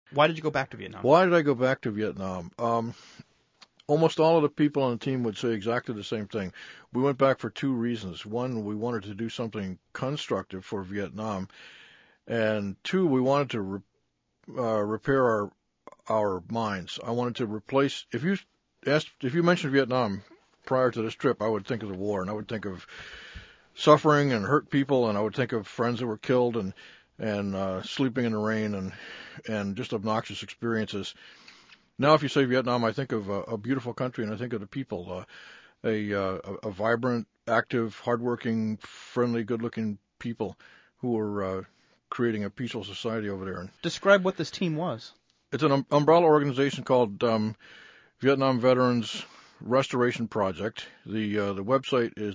Why did you go back to Vietnam? Why did I go back to Vietnam? Almost all of the people on the team would say exactly the same thing. We went back for two reasons. One, we wanted to do something constructive for Vietnam, and two, we wanted to repair our minds. I wanted to replace. If you mentioned Vietnam prior to this trip, I would think of the war, and I would think of suffering and hurt people, and I would think of friends that were killed and sleeping in the rain and just obnoxious experiences. Now, if you say Vietnam, I think of a beautiful country, and I think of the people, a vibrant, active, hardworking, friendly, good-looking people who are creating a peaceful society over there. Describe what this team was. It's an umbrella organization called Vietnam Veterans Restoration Project. The website is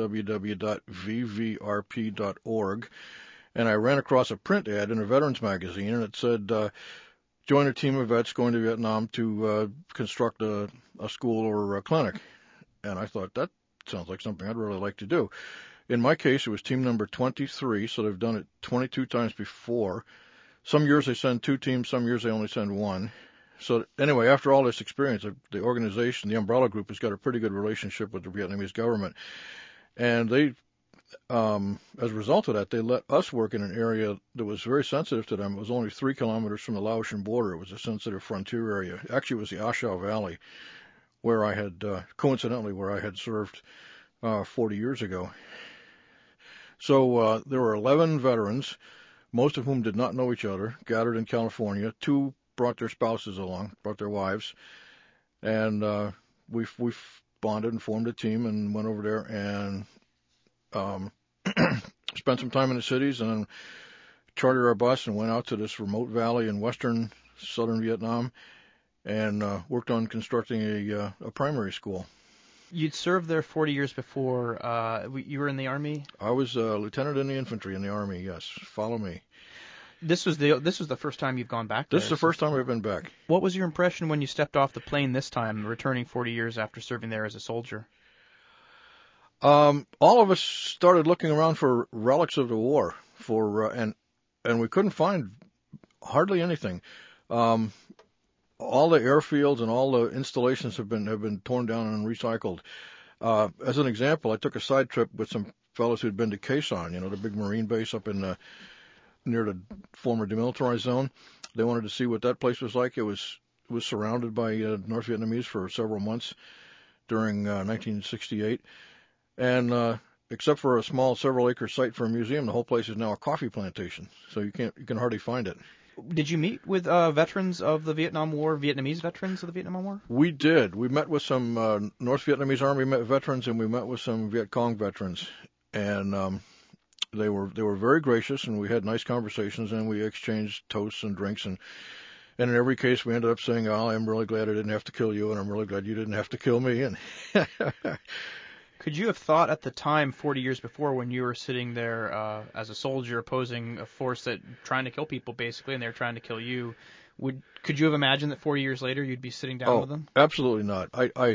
www.vvrp.org, and I ran across a print ad in a veterans magazine, and it said, join a team of vets going to Vietnam to construct a school or a clinic. And I thought, that sounds like something I'd really like to do. In my case, it was team number 23, so they've done it 22 times before. Some years they send two teams, some years they only send one. So anyway, after all this experience, the organization, the umbrella group, has got a pretty good relationship with the Vietnamese government. And they, as a result of that, they let us work in an area that was very sensitive to them. It was only 3 kilometers from the Laotian border. It was a sensitive frontier area. Actually, it was the A Shau Valley, where I had, coincidentally, where I had served 40 years ago. So there were 11 veterans, most of whom did not know each other, gathered in California. 2 brought their spouses along, brought their wives, and we bonded and formed a team and went over there and spent some time in the cities and then chartered our bus and went out to this remote valley in southern Vietnam and worked on constructing a primary school. You'd served there 40 years before. You were in the Army? I was a lieutenant in the infantry in the Army, yes. Follow me. This was the first time you've gone back there? This is the first time I've been back. What was your impression when you stepped off the plane this time, returning 40 years after serving there as a soldier? All of us started looking around for relics of the war, and we couldn't find hardly anything. All the airfields and all the installations have been torn down and recycled. As an example, I took a side trip with some fellows who'd been to Khe Sanh, the big Marine base up in near the former demilitarized zone. They wanted to see what that place was like. It was surrounded by North Vietnamese for several months during 1968, and except for a small several-acre site for a museum, the whole place is now a coffee plantation. So you can hardly find it. Did you meet with veterans of the Vietnam War, Vietnamese veterans of the Vietnam War? We did. We met with some North Vietnamese Army veterans, and we met with some Viet Cong veterans, and they were very gracious, and we had nice conversations, and we exchanged toasts and drinks, and in every case we ended up saying, "Oh, I'm really glad I didn't have to kill you, and I'm really glad you didn't have to kill me." And could you have thought at the time, 40 years before, when you were sitting there as a soldier opposing a force that trying to kill people basically, and they're trying to kill you, could you have imagined that 40 years later you'd be sitting down with them? Absolutely not.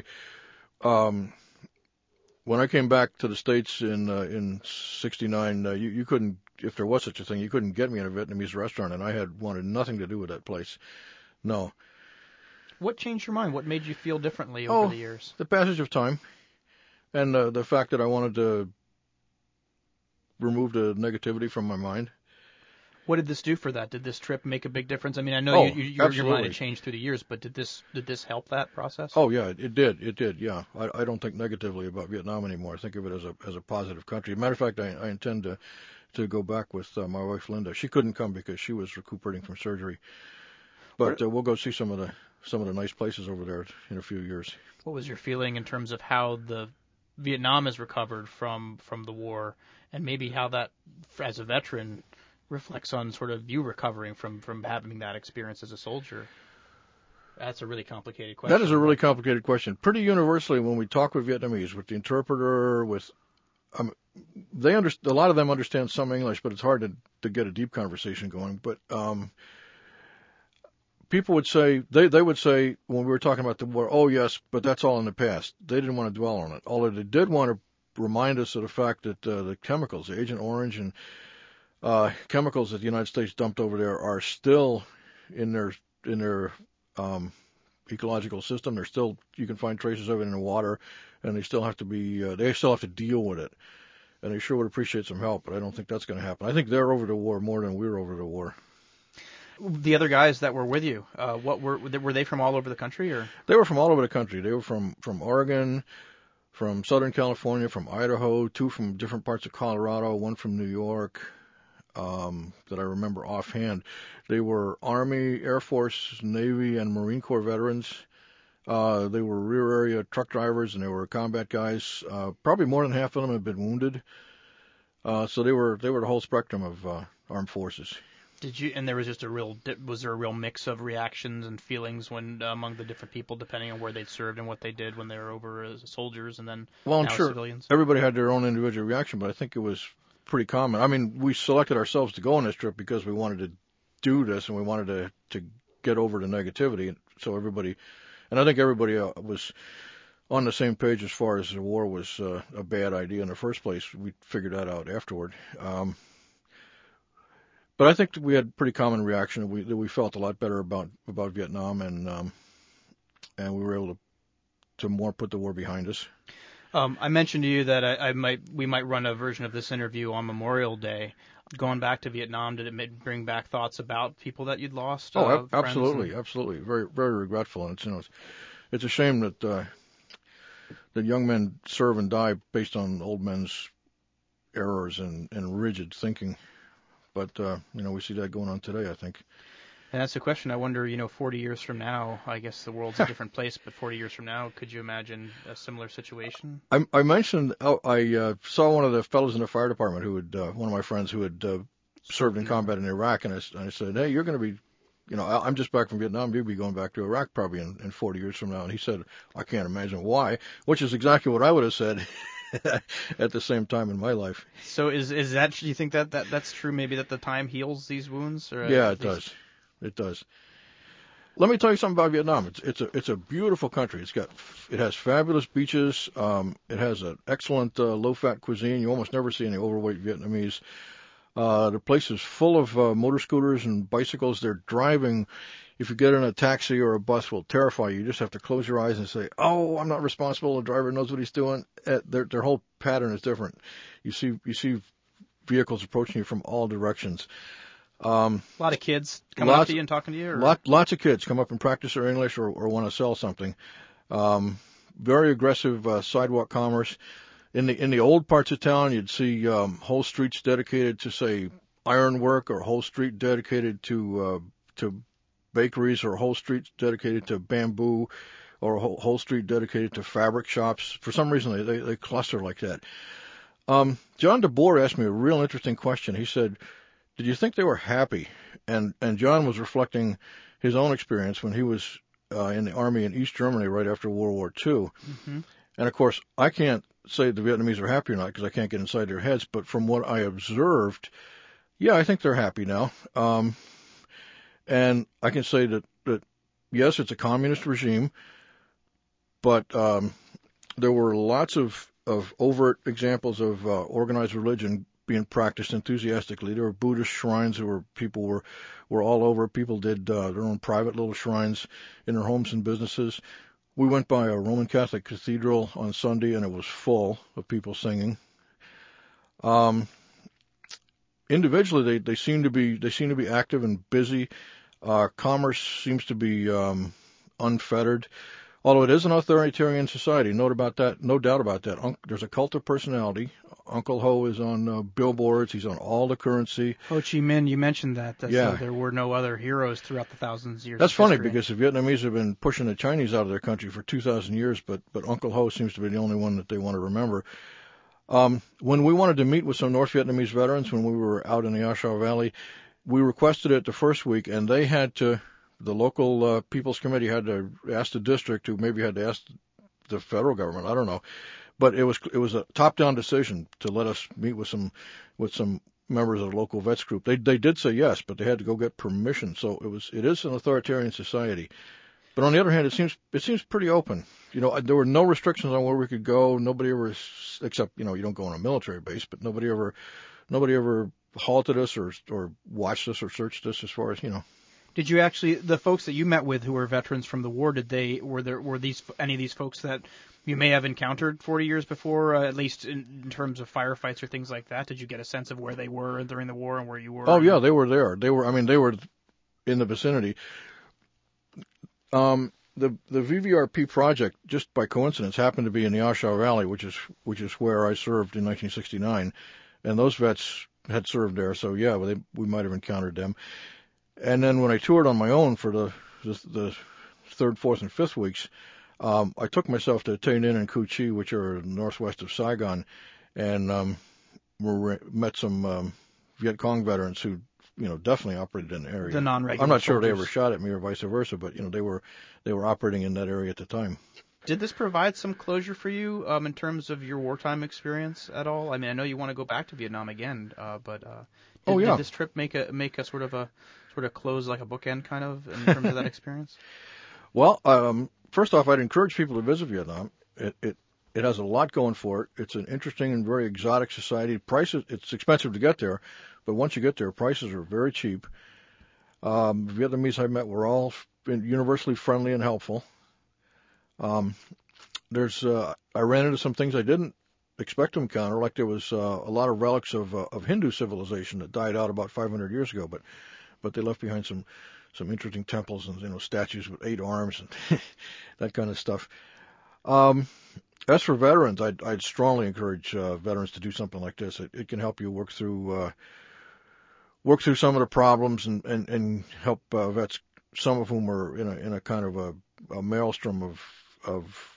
When I came back to the States in '69, you couldn't, if there was such a thing, you couldn't get me in a Vietnamese restaurant, and I had wanted nothing to do with that place. No. What changed your mind? What made you feel differently over the years? The passage of time, and the fact that I wanted to remove the negativity from my mind. What did this do for that? Did this trip make a big difference? I mean, I know your mind had changed through the years, but did this help that process? Oh yeah, it did. It did. Yeah, I don't think negatively about Vietnam anymore. I think of it as a positive country. Matter of fact, I intend to go back with my wife Linda. She couldn't come because she was recuperating from surgery, but we'll go see some of the nice places over there in a few years. What was your feeling in terms of how the Vietnam has recovered from the war, and maybe how that, as a veteran, reflects on sort of you recovering from having that experience as a soldier? That's a really complicated question. That is a really complicated question. Pretty universally, when we talk with Vietnamese, with the interpreter, a lot of them understand some English, but it's hard to get a deep conversation going. But people would say, they would say when we were talking about the war, oh yes, but that's all in the past. They didn't want to dwell on it. Although they did want to remind us of the fact that the chemicals, the Agent Orange and chemicals that the United States dumped over there are still in their ecological system. They're still, you can find traces of it in the water, and they still have to deal with it. And they sure would appreciate some help, but I don't think that's going to happen. I think they're over the war more than we're over the war. The other guys that were with you, were they from all over the country, or? They were from all over the country. They were from Oregon, from Southern California, from Idaho, 2 from different parts of Colorado, 1 from New York, that I remember offhand. They were Army, Air Force, Navy, and Marine Corps veterans. They were rear area truck drivers, and they were combat guys. Probably more than half of them had been wounded. So they were the whole spectrum of armed forces. And there was just was there a real mix of reactions and feelings when among the different people, depending on where they'd served and what they did when they were over as soldiers and then now sure, civilians? Everybody had their own individual reaction, but I think it was pretty common. I mean, we selected ourselves to go on this trip because we wanted to do this and we wanted to get over the negativity. So everybody, and I think everybody was on the same page as far as the war was a bad idea in the first place. We figured that out afterward. But I think we had pretty common reaction. That we felt a lot better about Vietnam, and we were able to more put the war behind us. I mentioned to you that we might run a version of this interview on Memorial Day. Going back to Vietnam, did it bring back thoughts about people that you'd lost? Oh, absolutely, absolutely. Very, very regretful. And it's a shame that young men serve and die based on old men's errors and rigid thinking. But, we see that going on today, I think. And that's the question. I wonder, 40 years from now, I guess the world's a different place, but 40 years from now, could you imagine a similar situation? I mentioned, I saw one of the fellows in the fire department one of my friends who had served in combat in Iraq, and I said, hey, you're going to be, I'm just back from Vietnam, you'll be going back to Iraq probably in 40 years from now. And he said, I can't imagine why, which is exactly what I would have said. At the same time in my life. So is that? Do you think that's true? Maybe that the time heals these wounds? Or yeah, it does. It does. Let me tell you something about Vietnam. It's a beautiful country. It has fabulous beaches. It has an excellent low-fat cuisine. You almost never see any overweight Vietnamese. The place is full of motor scooters and bicycles. They're driving. If you get in a taxi or a bus, will terrify you. You just have to close your eyes and say, "Oh, I'm not responsible." The driver knows what he's doing. Their whole pattern is different. You see vehicles approaching you from all directions. A lot of kids coming up to you and talking to you. Or? Lots of kids come up and practice their English or want to sell something. Very aggressive sidewalk commerce. In the old parts of town, you'd see whole streets dedicated to, say, ironwork, or whole street dedicated to bakeries, or a whole street dedicated to bamboo, or a whole street dedicated to fabric shops. For some reason, they cluster like that. John DeBoer asked me a real interesting question. He said, did you think they were happy? And John was reflecting his own experience when he was in the Army in East Germany right after World War II. Mm-hmm. And, of course, I can't say the Vietnamese are happy or not because I can't get inside their heads. But from what I observed, yeah, I think they're happy now. And I can say that yes, it's a communist regime, but there were lots of overt examples of organized religion being practiced enthusiastically. There were Buddhist shrines where people were all over. People did their own private little shrines in their homes and businesses. We went by a Roman Catholic cathedral on Sunday, and it was full of people singing. Individually, they seem to be active and busy. Commerce seems to be unfettered, although it is an authoritarian society. No doubt about that. There's a cult of personality. Uncle Ho is on billboards. He's on all the currency. Ho Chi Minh, you mentioned that. Yeah. There were no other heroes throughout the thousands of years. That's funny because the Vietnamese have been pushing the Chinese out of their country for 2,000 years, but Uncle Ho seems to be the only one that they want to remember. When we wanted to meet with some North Vietnamese veterans, when we were out in the A Shau Valley, we requested it the first week, and they had to, the local People's Committee had to ask the district, who maybe had to ask the federal government, I don't know. But it was a top-down decision to let us meet with some members of the local vets group. They did say yes, but they had to go get permission. So it is an authoritarian society. But on the other hand, it seems pretty open. There were no restrictions on where we could go. Nobody ever, except you don't go on a military base, but nobody ever halted us or watched us or searched us as far as. Did you actually, the folks that you met with who were veterans from the war, were these any of these folks that you may have encountered 40 years before, at least in terms of firefights or things like that? Did you get a sense of where they were during the war and where you were? Oh yeah, they were there. They were in the vicinity. The VVRP project, just by coincidence, happened to be in the Oshawa Valley, which is where I served in 1969, and those vets had served there. So yeah, we might have encountered them. And then when I toured on my own for the third, fourth, and fifth weeks, I took myself to Tay Ninh and Cu Chi, which are northwest of Saigon, and met some Viet Cong veterans who, definitely operated in the area. The non-regular. I'm not sure soldiers. they ever shot at me or vice versa, but they were operating in that area at the time. Did this provide some closure for you in terms of your wartime experience at all? I mean, I know you want to go back to Vietnam again, but did this trip make a sort of close, like a bookend kind of in terms of that experience? Well, first off, I'd encourage people to visit Vietnam. It has a lot going for it. It's an interesting and very exotic society. It's expensive to get there, but once you get there, prices are very cheap. Vietnamese I met were all universally friendly and helpful. I ran into some things I didn't expect to encounter, like there was a lot of relics of Hindu civilization that died out about 500 years ago, but they left behind some interesting temples and statues with 8 arms and that kind of stuff. As for veterans, I'd strongly encourage veterans to do something like this. It can help you work through some of the problems and help vets, some of whom are in a kind of a maelstrom of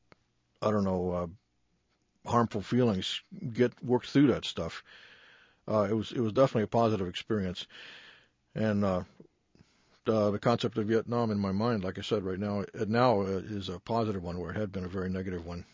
harmful feelings, get worked through that stuff. It was definitely a positive experience, and the concept of Vietnam in my mind, like I said, right now is a positive one where it had been a very negative one.